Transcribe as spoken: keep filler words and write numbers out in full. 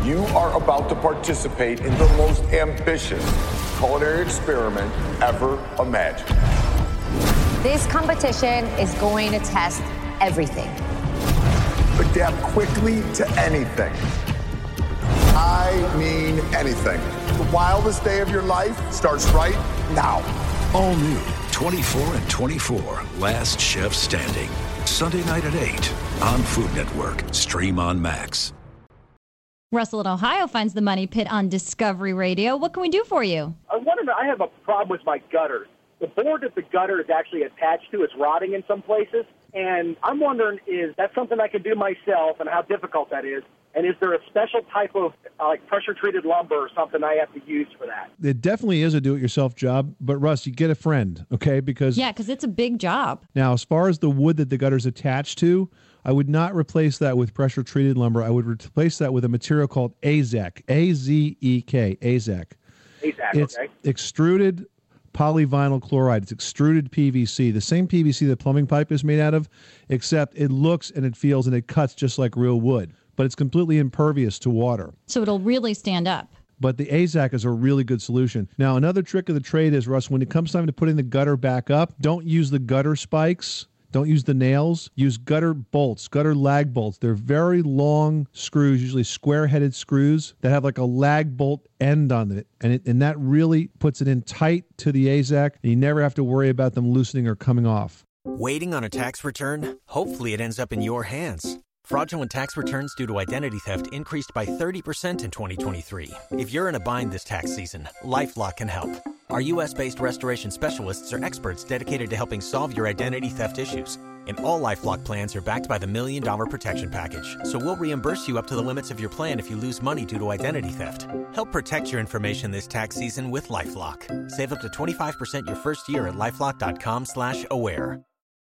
You are about to participate in the most ambitious culinary experiment ever imagined. This competition is going to test everything. Adapt quickly to anything. I mean anything. The wildest day of your life starts right now. All new, twenty-four and twenty-four, Last Chef Standing. Sunday night at eight on Food Network. Stream on Max. Russell in Ohio finds the Money Pit on Discovery Radio. What can we do for you? I wonder, I have a problem with my gutters. The board that the gutter is actually attached to is rotting in some places, and I'm wondering, is that something I can do myself and how difficult that is? And is there a special type of uh, like pressure-treated lumber or something I have to use for that? It definitely is a do-it-yourself job, but Russ, you get a friend, okay? Because Yeah, because it's a big job. Now, as far as the wood that the gutter's attached to, I would not replace that with pressure-treated lumber. I would replace that with a material called A Z E C, A Z E K, A Z E C. A Z E C, It's okay. extruded polyvinyl chloride. It's extruded P V C, the same P V C that plumbing pipe is made out of, except it looks and it feels and it cuts just like real wood, but it's completely impervious to water. So it'll really stand up. But the A Z E C is a really good solution. Now, another trick of the trade is, Russ, when it comes time to putting the gutter back up, don't use the gutter spikes. Don't use the nails. Use gutter bolts, gutter lag bolts. They're very long screws, usually square-headed screws that have like a lag bolt end on it. And, it, and that really puts it in tight to the A Z E C, and you never have to worry about them loosening or coming off. Waiting on a tax return? Hopefully it ends up in your hands. Fraudulent tax returns due to identity theft increased by thirty percent in twenty twenty-three. If you're in a bind this tax season, LifeLock can help. Our U S-based restoration specialists are experts dedicated to helping solve your identity theft issues. And all LifeLock plans are backed by the Million Dollar Protection Package. So we'll reimburse you up to the limits of your plan if you lose money due to identity theft. Help protect your information this tax season with LifeLock. Save up to twenty-five percent your first year at LifeLock.com slash aware.